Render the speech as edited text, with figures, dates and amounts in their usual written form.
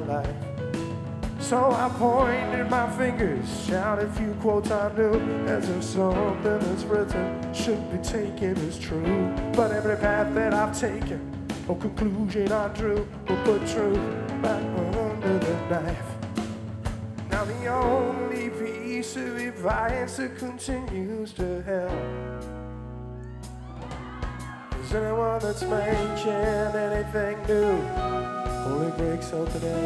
life. So I pointed my fingers, shouted a few quotes I knew, as if something that's written should be taken as true. But every path that I've taken, or conclusion I drew, will put truth back under the knife. Now the only piece of advice that continues to help is anyone that's making anything new only breaks out today.